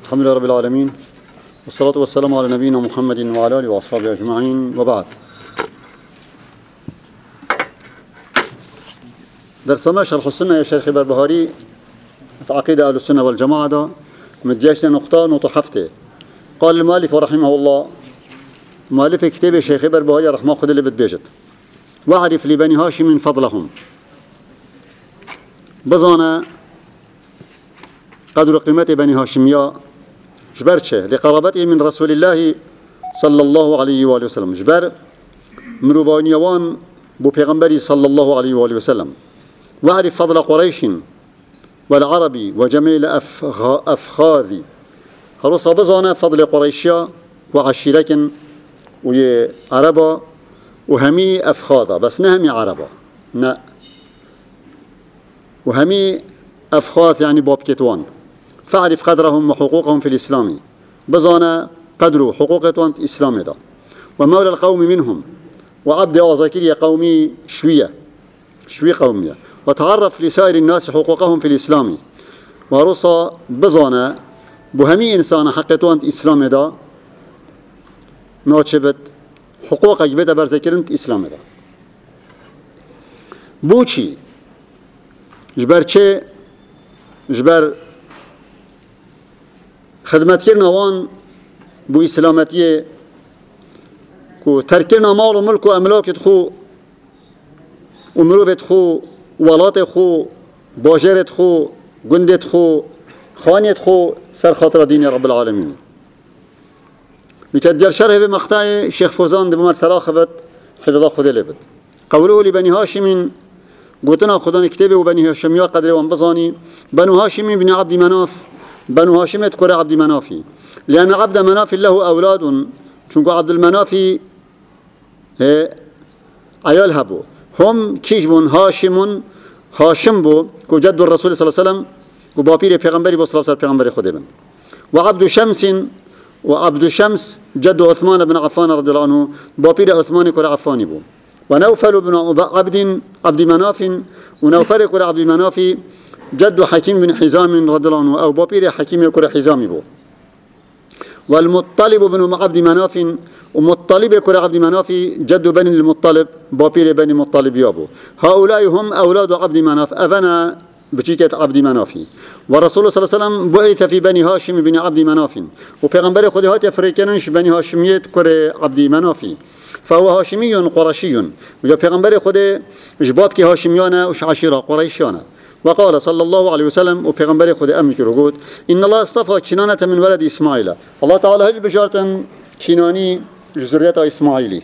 الحمد لله رب العالمين، والصلاة والسلام على نبينا محمد وعلى آله وأصحابه أجمعين، وبعد. درسنا شرح السنة يا شيخ بربهاري عقيدة أهل السنة والجماعة دا متجاشنا نقطة حفته. قال المؤلف رحمه الله، مؤلف كتاب الشيخ بربهاري رحمه خد اللي بتبيجت: واعرف لبني هاشم فضلهم، بزانا قدر قيمة بني هاشمية جبرشه لقرابته من رسول الله صلى الله عليه وآله وسلم، جبر مروبانيوان بو پیغمبري صلى الله عليه وآله وسلم. واعرف فضل قريش والعربي وجميع الأفخاذ، هروسا بزانا فضل قريشيا وعشيركن وعربا وهمي أفخاذا، بس نهمي عربا نا، وهمي أفخاذ يعني باب كتوان. فاعرف قدرهم وحقوقهم في الإسلام، بزانا قدروا حقوقهم إسلام دا. ومولى القوم منهم، وعبد أوزاكير قومي شوي قومية. وتعرف لسائر الناس حقوقهم في الإسلام، ورصا بزانا بهمي إنسان حقيقتهم إسلام دا نوشبت حقوق أجبت برزكرنت إسلام دا. بوشي جبر چه جبر خدمت کرنا وان بو اسلامتیه کو ترکنا مال و ملک و املاکت خو و مروفت خو ولات خو باجرت خو گندت خو خانیت خو سر خاطر دین رب العالمین. میکرد شرح به مقطع شیخ فوزان دبمر سراخبت حفظه خود لبد. قوله لبني هاشم، قلتنا خدان كتابه وبني هاشم يا قدر وانبزاني بنو هاشم بن عبد مناف، بنو هاشم تكره عبد منافي، لأن عبد مناف له أولاد، چونكو عبد المنافي عيال هبو، هم كيجبون هاشم بو كو جد الرسول صلى الله عليه وسلم كو بابير پیغمبری بو صلى الله عليه وسلم پیغمبری خود بن. وعبد شمس جد عثمان بن عفان رضي الله عنه بابير عثمان كو عفاني بو. ونوفل بن عبد مناف، ونوفل كو عبد مناف جد حكيم بن حزام رضي الله عنه أو بابير حكيم يكره حزامي بو. والمطلب بن عبد مناف، ومطلب يكره عبد مناف جد بني المطلب بابير بني مطلب يابو. هؤلاء هم أولاد عبد مناف، أفنا بجيكة عبد مناف. ورسول صلى الله عليه وسلم بعث في بني هاشم بن عبد مناف، وبيغمبر خديهات يفريكنش بني هاشمية كره عبد مناف، فهو هاشمي قرشي، وجا بيغمبر خده جبابك هاشميانا وش عشيرة قريشيانا. وقال صلى الله عليه وسلم وبيغمبر خده أمك رجود: إن الله اصطفى كنانة من ولد إسماعيل. الله تعالى هل بجارة كناني جزرية إسماعيلي،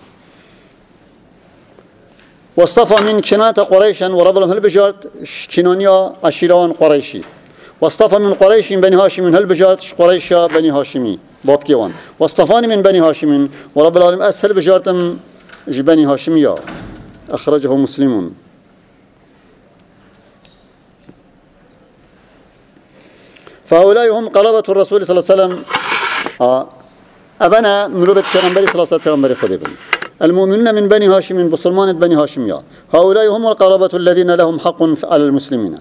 واصطفى من كنانة قريشا ورب لهم هل بجارة كنانيا عشيران قريشي، واصطفى من قريش بني هاشم هل بجارة قريشا بني هاشمي باب كيوان، واصطفاني من بني هاشم ورب العالمين أسهل بجارة بني هاشمية. أخرجه مسلمون. فهؤلاء هم قرابة الرسول صلى الله عليه وسلم، أبنا مروبة پیغمبری صلى الله عليه وسلم پیغمبری خود بن. المؤمنون من بني هاشم بسلمان بني هاشمية، هؤلاء هم القرابة الذين لهم حق على المسلمين.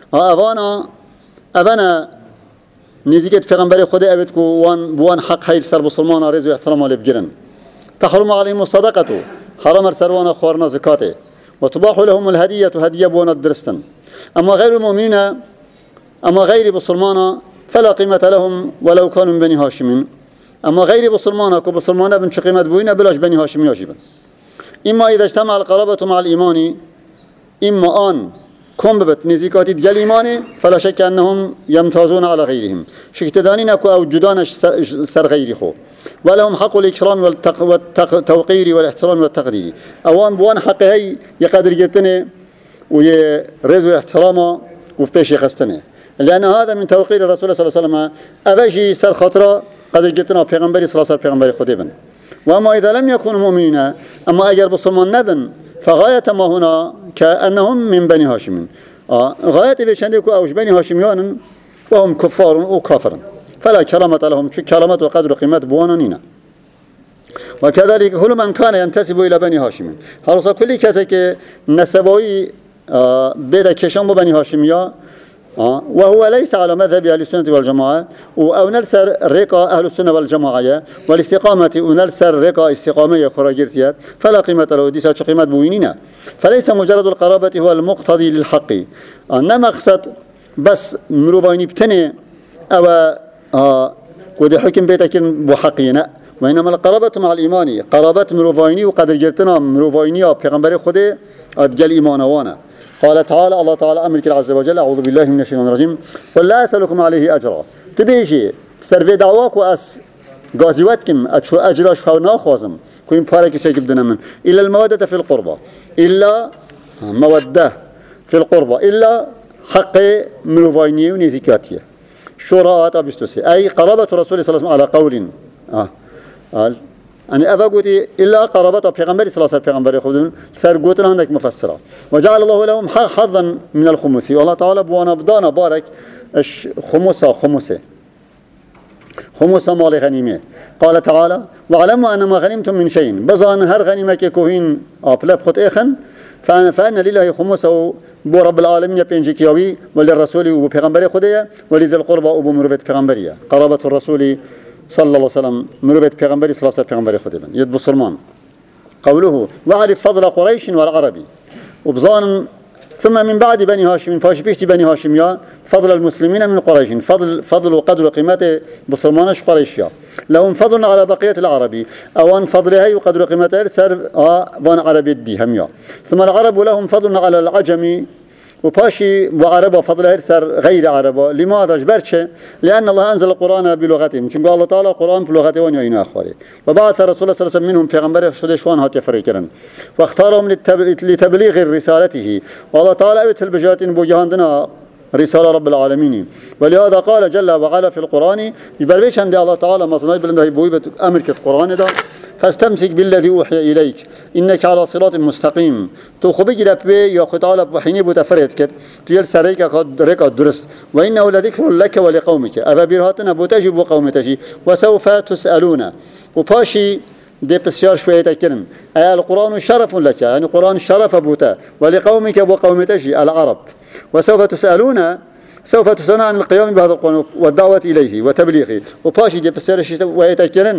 أبنا نزيكت پیغمبری خود أبد کو وان حق هيل سر بسلمان رزق احترام عليه بجرن. تحرم عليهم الصدقة، حرام سروان خوارنا زكاته، وتباح لهم الهدية هدية بونا الدرستن. أما غير المؤمنين، أما غير بسلمانا فلا قيمة لهم ولو كانوا من بني هاشم. أما غير بسلمانا كبسلمانا بن شقيمة بوينة بلاش بني هاشم يجبا. إما إذا اجتمع القرابة مع الإيمان، إما أن كم ببت نزيكاتي ديال إيماني، فلا شك أنهم يمتازون على غيرهم، شكتدانين أو جدان سر غيره، ولهم حق الإكرام والتوقير والاحترام والتقدير. أوان بوان حق هي يقدر جتني ويرزو احترامه وفيش يخستنه، لأن هذا من توقير الرسول صلى الله عليه وسلم. أبجي سر خطرة قد جتنا پیغمبری صلى الله عليه وسلم پیغمبری خود بن. وأما إذا لم يكونوا مؤمنين، أما أجر بصلمان نبن، فغاية ما هنا كأنهم من بني هاشم، غاية بشندك أوج بني هاشميان وهم كفار وكافر، فلا كرامة لهم، كرامة وقدر قيمة بوانانين. وكذلك كل من كان ينتسب إلى بني هاشم، هرسا كل كسك نسبوي بيت كشام بني هاشمية وهو ليس على مذهب أهل السنة والجماعة أو نلسر رقا أهل السنة والجماعة والاستقامة ونلسر رقا استقامية خراجرتيا فلا قيمة له دي ساتش قيمة بوينينا فليس مجرد القرابة هو المقتضي للحق إنما قصد بس مروفيني بتني أو ودي حكم بيتك بحقينا وإنما القرابة مع الإيمان قرابة مروفيني وقدر جرتنا مروفيني بيغمبر خده أدجل إيمانوانا قال تعالى الله تعالى أمرك عز وجل أعوذ بالله من الشيطان الرجيم قل لا أسألكم عليه أجرا تبيجي سرفي دعواك وأس غازيواتكم أتشو أجرا شفاو ناخوزم كوين بارك شيء بدنا من إلا المودة في القربة إلا مودة في القربة إلا حق مروفيني ونزكاتية شراءات أبستوسي أي قرابة رسول صلى الله عليه وسلم على قول أنا أفقدي إلا قرابة بيغمبر صلى الله عليه وسلم بيغمبر يخدون سرقوتنا عندك مفسرة وجعل الله لهم حظا من الخمس والله تعالى بوانا بدانا بارك خمسة مال غنيمة قال تعالى واعلموا أن ما غنمتم من شيء بزان هر غنيمة كوهين أبلاب خط إخن فأن لله خمسه بو رب العالمين بينجيكيوي وللرسول وبيغمبر خدية ولذي القربى وبو مربة بيغمبرية قرابة الرسول صلى الله عليه وسلم مربة بيغمبري صلى الله عليه وسلم بيغمبري خديبا يد بصرمان قوله وعرف فضل قريش والعربي وبظان ثم من بعد بني هاشم فاشبيشت بني هاشم فضل المسلمين من قريش فضل وقدر قيمته بصرمانش قريشيا لهم فضل على بقية العربي أو أن فضلها وقدر قيمته سر بان عربي الدي هميا ثم العرب لهم فضل على العجم وباشي وعربة فضلها سر غير عربة لماذا جبرتش لأن الله أنزل القرآن بلغتهم شنو الله تعالى القرآن بلغتهم وين أخواري وبعث رسول الله صلى الله عليه وسلم منهم پیغمبر شوان هات يفريكرن واختارهم لتبليغ رسالته والله تعالى أبت البجاتين بوجهاندنا رسالة رب العالمين ولهذا قال جل وعلا في القرآن يبربيش عند الله تعالى مصنعي بلنده بويبة أمر القرآن ده فاستمسك بالذي أوحي إليك إنك على صراط مستقيم تو خبيج لبي يا خطالة بحيني بتفرد كت تيل سريك قد رك درست وإنه لذكر لك ولقومك أبا برهاتنا بتجب وقومتك وسوف تسألون وباشي دي بسيار شوية تكرم أي القرآن شرف لك يعني القرآن شرف بوتا ولقومك وقومتك العرب وسوف تسألون عن القيام بهذا القرآن والدعوة إليه وتبليغه وباشي دي بسيار شوية تكرم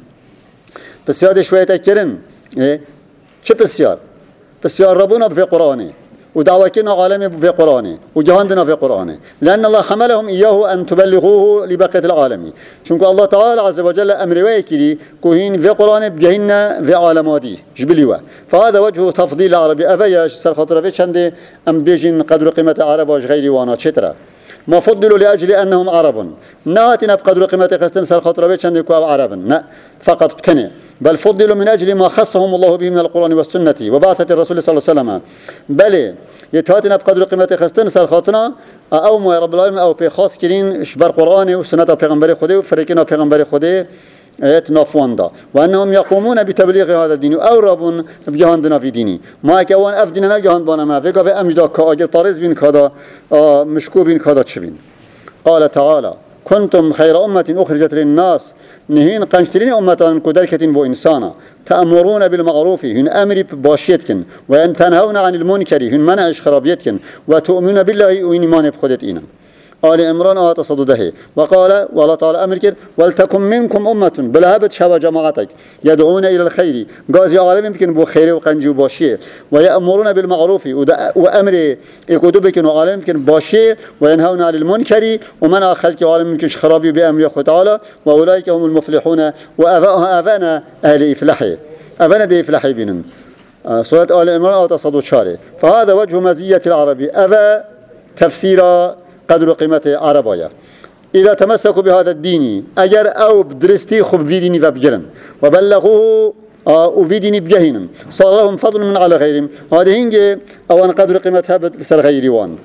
بسيار شوية تكرم إيه شو بسيار ربنا في قرآنه ودعوتنا عالمي في قرآنه وجهاندنا في قرآنه لأن الله حملهم إياه أن تبلغوه لبقية العالم شنك الله تعالى عز وجل أمر ويكلي كوهين في قرآنه بجهنا في عالمادي جبليوه فهذا وجه تفضيل العربي أفياش سرخطر فيش عندي أم بيجين قدر قيمة عرب غير وانا شترا ما فضلوا لأجل أنهم عرب ناتنا بقدر قيمة خستن سرخطر فيش عندي كواب عرب فقط بتني بل فضلوا من أجل ما خصهم الله به من القرآن والسنة وبعثة الرسول صلى الله عليه وسلم بل يتهاتنا بقدر قيمة خستن سرخطنا أو ما رب العالمين أو بخاص كرين شبر قرآن وسنة بيغمبر خده وفريقنا بيغمبر خده نافواندا وأنهم يقومون بتبليغ هذا الدين أو ربون بجهاندنا في ديني ما كوان أفدنا جهاند بانا ما فيك في أمجدا كأجر بارز بين كذا مشكو بين كذا تشبين قال تعالى كنتم خير أمة أخرجت للناس نهين قنشترين أمة كدركة بو إنسانا تأمرون بالمعروف هن أمر باشيتكن وأن تنهون عن المنكر هن منع خرابيتكن وتؤمنون بالله وإيمان بخدتين آل عمران تصدده وقال والله تعالى أمرك ولتكن منكم أمة بلهبت شبه جماعتك يدعون إلى الخير قازي عالم يمكن بو خير وقنجي وباشي ويأمرون بالمعروف وأمر يقودوا وعالم يمكن باشي وينهون عن المنكر ومنع خلق عالم يمكن خرابي بأمر الله تعالى وأولئك هم المفلحون وأفانا أهل إفلاحي أفانا دي إفلاحي بينهم سورة آل عمران تصدد شاري فهذا وجه مزية العربي أفا تفسير قدر قيمة عربية إذا تمسكوا بهذا الدين أجر أو بدرستي خب في ديني فبجرن وبلغوه وفي ديني بجهنم صار لهم فضل من على غيرهم هذه هنجي أو أن قدر قيمتها بسر غيري وان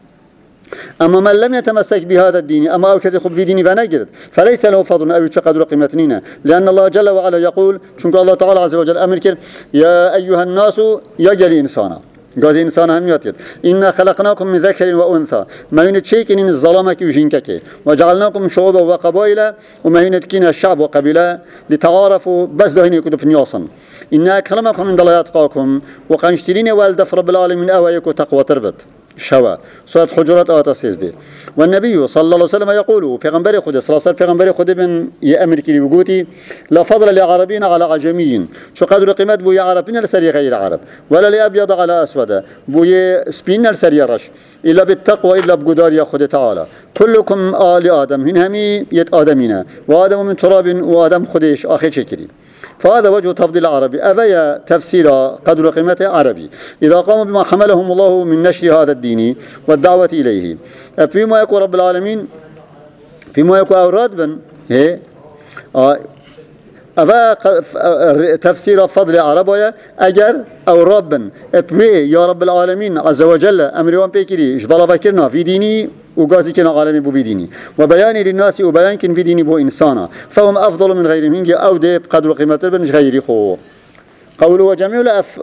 أما من لم يتمسك بهذا الدين أما أو كذا خب في ديني فنجرد فليس له فضل أو قدر قيمتنا لأن الله جل وعلا يقول شنك الله تعالى عز وجل أمرك يا أيها الناس يجري إنسانا قاز إنسان هم يأتي إنا خلقناكم من ذكر وأنثى ما ينتشيك إن الظلمك وجنكك وجعلناكم شعوبا وقبائل وما ينتكين الشعب وقبيلة لتعارفوا بس دهني كتب نياصا إنا أكرمكم عند الله يتقاكم وقنشترين والدف رب العالمين أوايك وتقوى تربت شوا سورة حجرات آيات 13 والنبي صلى الله عليه وسلم يقول پیغمبر خود صلى الله عليه وسلم پیغمبر خود بن يأمر كلي بقوتي لا فضل لعربين على عجميين شو قدر قيمت بو عربين لسري غير عرب ولا لأبيض على أسود بو سبين لسري رش إلا بالتقوى إلا بقدار يا خود تعالى كلكم آل آدم هن همي يت آدمين وآدم من تراب وآدم خديش آخر شكري فهذا وجه تفضيل العربي أبي تفسير قدر قيمة عربي إذا قاموا بما حملهم الله من نشر هذا الدين والدعوة إليه فيما يقول رب العالمين فيما يقول أوراد بن أبا تفسير فضل عربية أجر أو رب يا رب العالمين عز وجل أمريون بيكري جبلا فكرنا في ديني وقازي كنا عالمي بو بديني وبيان للناس وبيان كن في ديني بو إنسانا فهم أفضل من غيرهم هنجي أو ديب قدر قيمة بن غيري خو قوله وجميع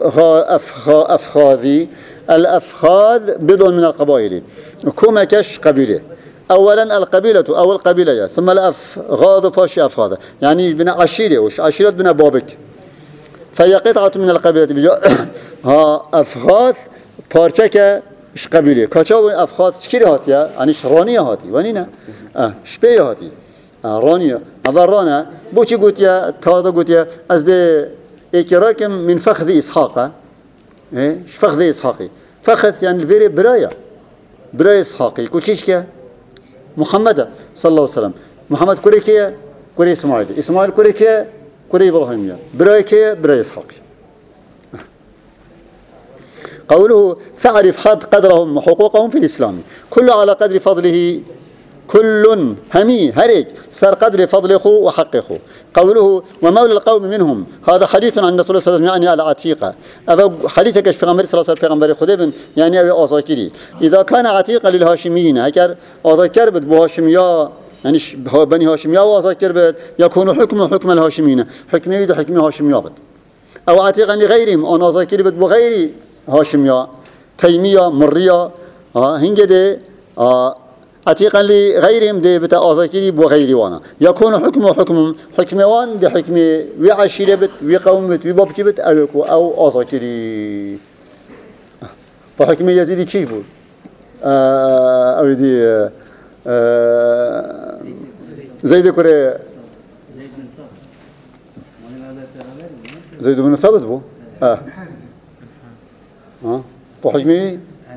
الأفخاذ بضع من القبائل كما كش قبيلة أولا القبيلة أو القبيلة ثم الأفغاض فاشي أفغاض يعني بنا عشيرة وش عشيرة بنا بابك فهي قطعة من القبيلة ها أفغاض بارتكة إيش قبيلة كاتشاو أفخاذ شكير هاتيا يعني رانية هاتي ونينا شبيه هاتي رانية هذا رانا بوشي قوتيا تادا قوتيا أزد إكراكم من فخذ إسحاق إيش فخذ إسحاقي فخذ يعني الفيري براي إسحاقي كوشيش كيا محمد صلى الله عليه وسلم محمد كوريكيا كوري إسماعيل كوريكيا كوري إبراهيميا براي كيا براي إسحاقي قوله فاعرف حد قدرهم وحقوقهم في الإسلام كل على قدر فضله كل همي هريج صار قدر فضله وحقه قوله ومولى القوم منهم هذا حديث عن الرسول صلى الله عليه وسلم يعني العتيقة أبا حديثك في پیغمبر صلى الله عليه وسلم پیغمبر خديبن يعني أبي أوزاكري إذا كان عتيقا للهاشميين هكذا أوزاكر بد بهاشمية يعني بني هاشمية وأوزاكر بد يكون حكم الهاشميين حكمه يد حكم هاشمية بد أو عتيقا لغيرهم أو أوزاكري بد بغير هاشمية تيمية مرية هنجده عتيقا لغيرهم دي بتا آزاكيري بغيري وانا يكون حكم وان دي حكم وعشيرة بت وقوم بت وبابكي بت أو آزاكيري فحكم يزيدي كيف بود أو دي زيد كوري زيد بن ثابت بو بحكمي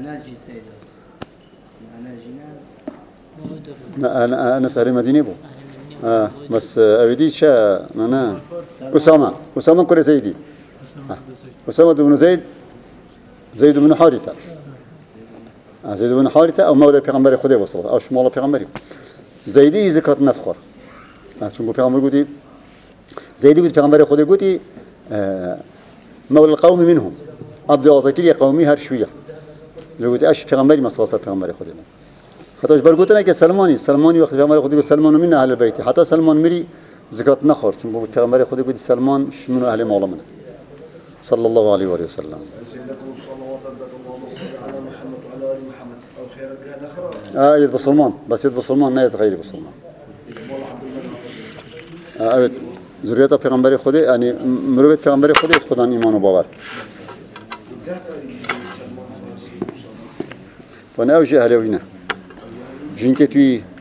أنا سهري مدينة بو بس أبدي شا أنا أسامة كوري زيدي أسامة بن زيد بن حارثة زيد بن حارثة أو مولى پیغمبر خدا وصل أو شمال پیغمبری زيدي زكاة نفخر چون پیغمبر گویی زيدي گویی پیغمبر خدا گویی مولى القوم منهم عبد العزيز قومي هر شوية لو قلت أش پیغمبری مسلسل پیغمبر خدا حتی اجبار گفتن که سلمانی وقتی پیغمبر خدا گفت سلمان من اهل بیت حتی سلمان میری زکات نخورد چون بود پیغمبر خدا گفت سلمان من اهل مال من صلى الله عليه وآله وسلم يد بسلمان بس يد بسلمان نه غير بسلمان evet zürriyet پیغمبر خدا yani مروت پیغمبر خدا خدا ایمان و باور و نوجه هلوینه جنكتوي